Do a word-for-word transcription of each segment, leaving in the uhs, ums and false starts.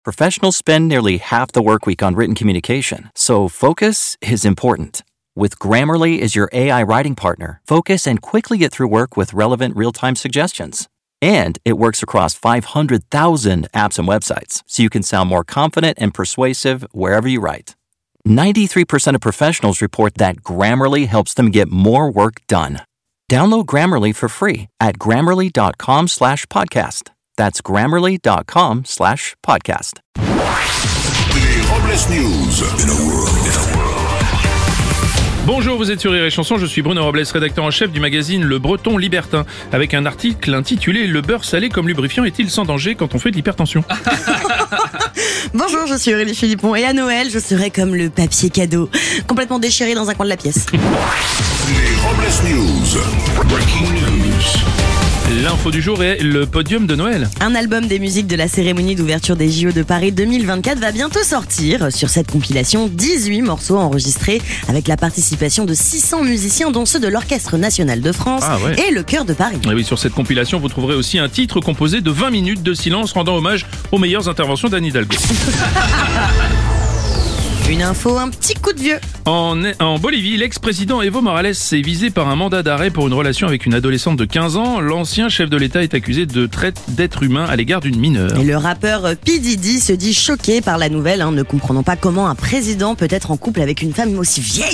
Professionals spend nearly half the work week on written communication, so focus is important. With Grammarly as your A I writing partner, focus and quickly get through work with relevant real-time suggestions. And it works across five hundred thousand apps and websites, so you can sound more confident and persuasive wherever you write. ninety-three percent of professionals report that Grammarly helps them get more work done. Download Grammarly for free at grammarly.com slash podcast. That's grammarly.com slash podcast. Les Robles News. In a world, in a world. Bonjour, vous êtes sur Rire et Chanson, je suis Bruno Robles, rédacteur en chef du magazine Le Breton Libertin, avec un article intitulé « Le beurre salé comme lubrifiant est-il sans danger quand on fait de l'hypertension ?» Bonjour, je suis Aurélie Philippon et à Noël, je serai comme le papier cadeau, complètement déchiré dans un coin de la pièce. Les Robles News. Breaking news. L'info du jour est le podium de Noël. Un album des musiques de la cérémonie d'ouverture des J O de Paris deux mille vingt-quatre va bientôt sortir. Sur cette compilation, dix-huit morceaux enregistrés avec la participation de six cents musiciens, dont ceux de l'Orchestre National de France ah ouais. et le Chœur de Paris. Et oui, sur cette compilation, vous trouverez aussi un titre composé de vingt minutes de silence rendant hommage aux meilleures interventions d'Anne Hidalgo. Une info, un petit coup de vieux. En, en Bolivie, l'ex-président Evo Morales est visé par un mandat d'arrêt pour une relation avec une adolescente de quinze ans. L'ancien chef de l'État est accusé de traite d'être humain à l'égard d'une mineure. Et le rappeur P. Diddy se dit choqué par la nouvelle, hein, ne comprenant pas comment un président peut être en couple avec une femme aussi vieille.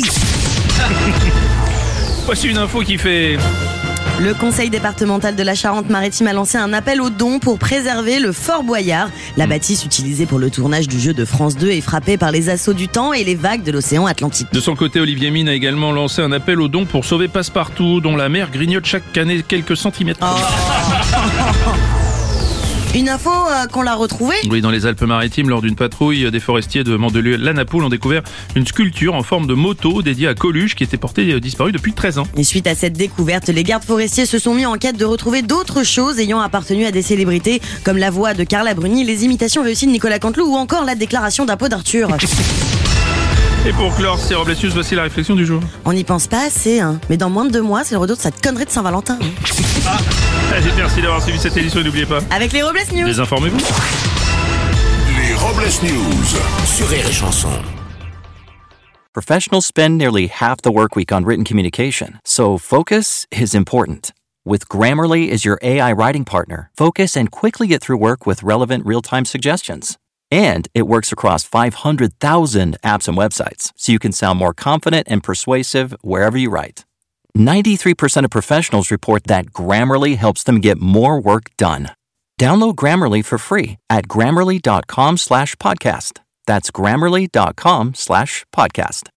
Voici une info qui fait... Le conseil départemental de la Charente-Maritime a lancé un appel aux dons pour préserver le Fort Boyard. La bâtisse utilisée pour le tournage du jeu de France deux est frappée par les assauts du temps et les vagues de l'océan Atlantique. De son côté, Olivier Mine a également lancé un appel aux dons pour sauver Passepartout, dont la mer grignote chaque année quelques centimètres. Oh. Une info euh, qu'on l'a retrouvée. Oui, dans les Alpes-Maritimes, lors d'une patrouille, des forestiers de Mandelieu-la-Napoule ont découvert une sculpture en forme de moto dédiée à Coluche qui était portée euh, disparue depuis treize ans. Et suite à cette découverte, les gardes forestiers se sont mis en quête de retrouver d'autres choses ayant appartenu à des célébrités, comme la voix de Carla Bruni, les imitations réussies de Nicolas Canteloup ou encore la déclaration d'impôt d'Arthur. Et pour clore ces Robles News, voici la réflexion du jour. On n'y pense pas assez, hein. Mais dans moins de deux mois, c'est le retour de cette connerie de Saint-Valentin. Ah. Allez, merci d'avoir suivi cette édition et n'oubliez pas... Avec les Robles News. Désinformez-vous. Les Robles News. Sur Rire et Chanson. Professionals spend nearly half the work week on written communication, so focus is important. With Grammarly as your A I writing partner, focus and quickly get through work with relevant real-time suggestions. And it works across five hundred thousand apps and websites, so you can sound more confident and persuasive wherever you write. ninety-three percent of professionals report that Grammarly helps them get more work done. Download Grammarly for free at grammarly.com slash podcast. That's grammarly.com slash podcast.